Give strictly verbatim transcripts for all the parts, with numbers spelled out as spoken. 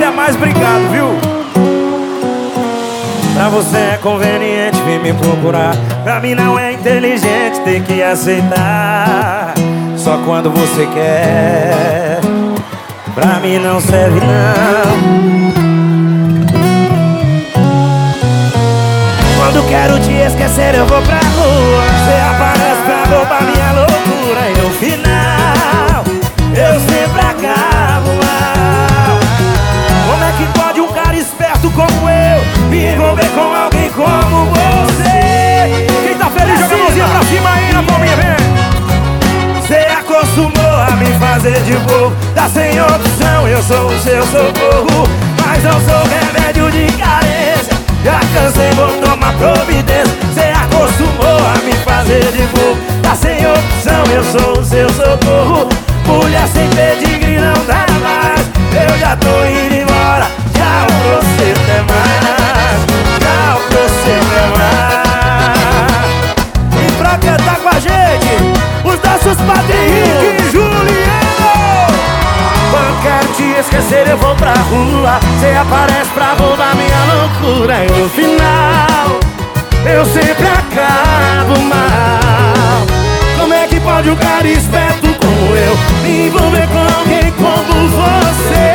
Até mais, obrigado, viu? Pra você é conveniente vir me procurar. Pra mim não é inteligente ter que aceitar só quando você quer. Pra mim não serve não. Quando quero te esquecer eu vou pra rua. Você aparece pra roubar minha loucura. E no final eu sempre acabo mal. Como é que pode um cara esperto como eu me envolver com alguém como você? Quem tá feliz joga a mãozinha pra cima aí na palminha, vem. Você acostumou a me fazer de bobo. Tá sem opção, eu sou o seu socorro. Mas eu sou remédio de carência. Já cansei, vou tomar providência. Cê acostumou a me fazer de bobo. Tá sem opção, eu sou o seu socorro. Mulher sem pedigree não dá mais. Eu já tô indo embora. Tchau pra você, até mais. Tchau pra você, até mais. E pra cantar com a gente, os nossos padrinhos Rick e Juliano. Quando quero te esquecer eu vou pra rua. Cê aparece pra roubar minha loucura. E no final eu sempre acabo mal. Como é que pode um cara esperto como eu me envolver com alguém como você?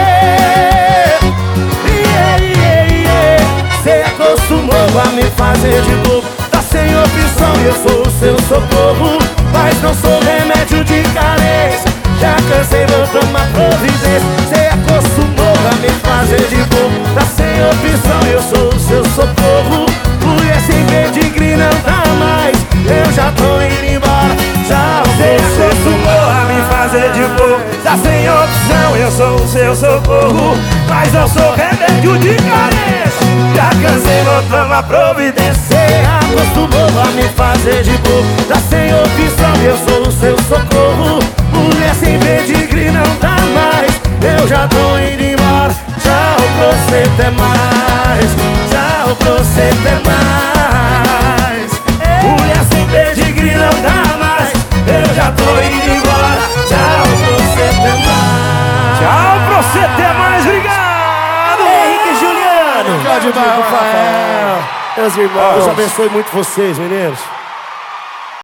Yeah, yeah, yeah. Cê acostumou a me fazer de bobo. Tá sem opção e eu sou o seu socorro. Mas não sou remédio de carência. Já cansei, vou tomar providência. Cê acostumou a me fazer de bobo. Tá sem opção, eu sou o seu socorro. Mulher sem pedigree não dá mais. Eu já tô indo embora. Tchau. Cê acostumou a me fazer de bobo. Tá sem opção, eu sou o seu socorro. Mas eu sou remédio de carência. Já cansei, vou tomar providência. Cê acostumou a me fazer de bobo. Tá sem opção, eu sou o seu socorro. Mulher sem pedigree não dá mais. Eu já tô indo embora. Tchau pra você, até mais. Tchau pra você, até mais. Mulher sem pedigree não dá mais. Eu já tô indo embora. Tchau pra você, até mais. Tchau pra você, até mais. Obrigado, Henrique e Juliano. Obrigado demais, Rafael. Meus irmãos, Deus abençoe muito vocês, meninos.